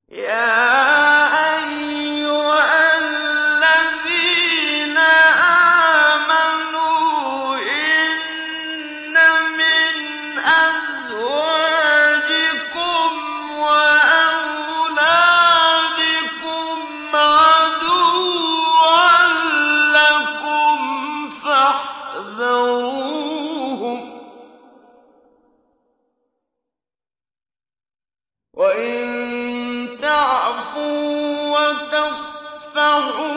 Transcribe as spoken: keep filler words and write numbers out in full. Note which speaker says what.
Speaker 1: يَا أَيُّهَا الَّذِينَ آمَنُوا إِنَّ مِنْ أَزْوَاجِكُمْ وَأَوْلَادِكُمْ عَدُوًّا لَّكُمْ فَاحْذَرُوهُمْ ۚ وَإِن تَعْفُوا وَتَصْفَحُوا